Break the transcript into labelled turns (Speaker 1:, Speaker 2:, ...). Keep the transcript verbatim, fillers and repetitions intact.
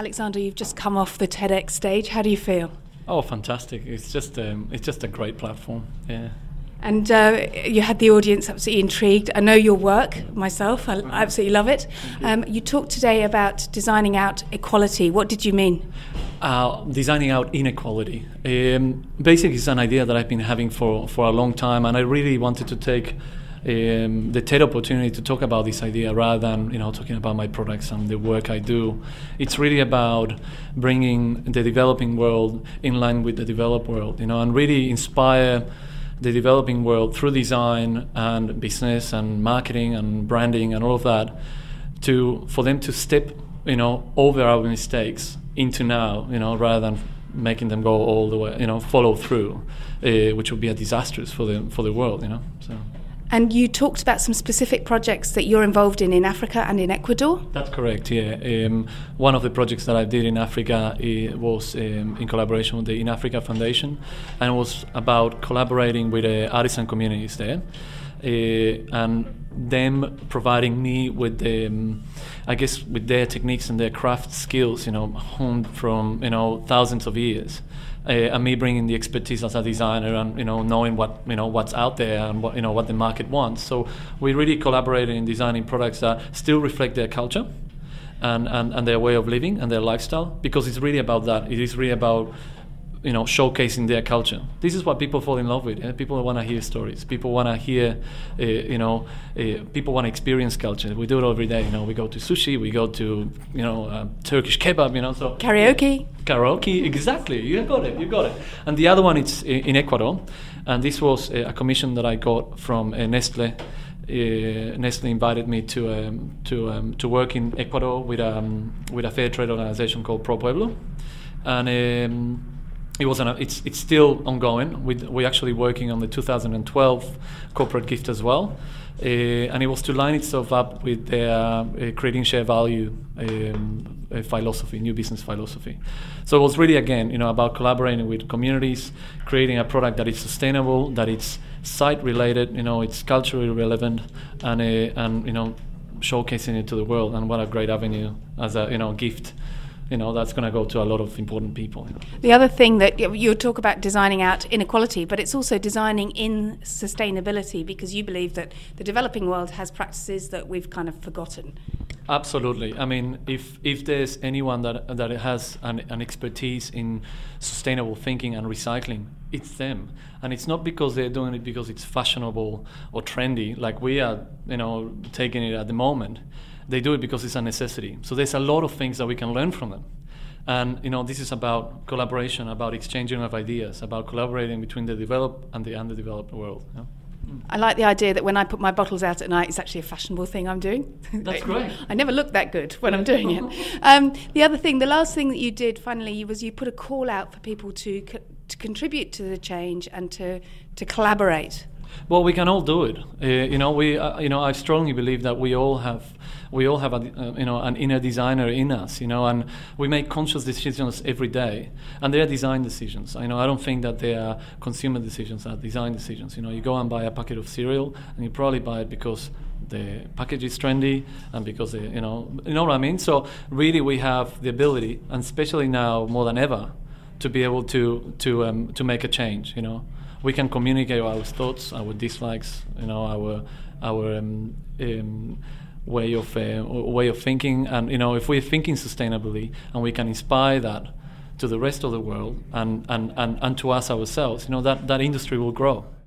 Speaker 1: Alexander, you've just come off the TEDx stage. How do you feel?
Speaker 2: Oh, fantastic! It's just um, it's just a great platform. Yeah.
Speaker 1: And uh, you had the audience absolutely intrigued. I know your work myself. I absolutely love it. Um, you talked today about designing out equality. What did you mean?
Speaker 2: Uh, designing out inequality. Um, basically, it's an idea that I've been having for, for a long time, and I really wanted to take um, the TED opportunity to talk about this idea rather than you know talking about my products and the work I do. It's really about bringing the developing world in line with the developed world, you know, and really inspire the developing world through design and business and marketing and branding and all of that, to for them to step, you know, over our mistakes into now, you know, rather than making them go all the way, you know, follow through, uh, which would be a disastrous for the for the world, you know. So.
Speaker 1: And you talked about some specific projects that you're involved in in Africa and in Ecuador?
Speaker 2: That's correct, yeah. Um, one of the projects that I did in Africa uh, was um, in collaboration with the In Africa Foundation, and it was about collaborating with uh, artisan communities there, uh, and them providing me with the, um, I guess, with their techniques and their craft skills, you know, honed from, you know, thousands of years. Uh, and me bringing the expertise as a designer and you know knowing what you know what's out there and what you know what the market wants. So we really collaborated in designing products that still reflect their culture and, and, and their way of living and their lifestyle, because it's really about that. It is really about you know showcasing their culture. This is what people fall in love with. Yeah? People want to hear stories. People want to hear uh, you know uh, people want to experience culture. We do it every day. You know, we go to sushi, we go to you know uh, Turkish kebab. You know, so
Speaker 1: karaoke.
Speaker 2: Karaoke, exactly. You got it. You got it. And the other one is in Ecuador, and this was a commission that I got from Nestle. Uh, Nestle invited me to um, to um, to work in Ecuador with um, with a fair trade organization called Pro Pueblo, and. Um, It was an, it's it's still ongoing. We we're actually working on the two thousand twelve corporate gift as well, uh, and it was to line itself up with their uh, creating share value um, uh, philosophy, new business philosophy. So it was really again, you know, about collaborating with communities, creating a product that is sustainable, that it's site related, you know, it's culturally relevant, and uh, and you know, showcasing it to the world. And what a great avenue as a you know gift. You know, that's going to go to a lot of important people. You know.
Speaker 1: The other thing that you talk about designing out inequality, but it's also designing in sustainability, because you believe that the developing world has practices that we've kind of forgotten.
Speaker 2: Absolutely. I mean, if if there's anyone that that has an, an expertise in sustainable thinking and recycling, it's them. And it's not because they're doing it because it's fashionable or trendy, like we are, you know, taking it at the moment. They do it because it's a necessity. So there's a lot of things that we can learn from them. And, you know, this is about collaboration, about exchanging of ideas, about collaborating between the developed and the underdeveloped world. You know?
Speaker 1: I like the idea that when I put my bottles out at night, it's actually a fashionable thing I'm doing.
Speaker 2: That's great.
Speaker 1: I never look that good when I'm doing it. Um, the other thing, the last thing that you did finally was you put a call out for people to co- to contribute to the change and to, to collaborate.
Speaker 2: Well, we can all do it. Uh, you know, we. Uh, you know, I strongly believe that we all have, we all have a, uh, you know, an inner designer in us. You know, and we make conscious decisions every day, and they are design decisions. I know. I don't think that they are consumer decisions. They are design decisions. You know, you go and buy a packet of cereal, and you probably buy it because the package is trendy and because they, you know, you know what I mean. So really, we have the ability, and especially now more than ever, to be able to to um, to make a change. You know. We can communicate our thoughts, our dislikes, you know, our our um, um, way of uh, way of thinking, and you know, if we're thinking sustainably and we can inspire that to the rest of the world and and, and, and to us ourselves, you know, that, that industry will grow.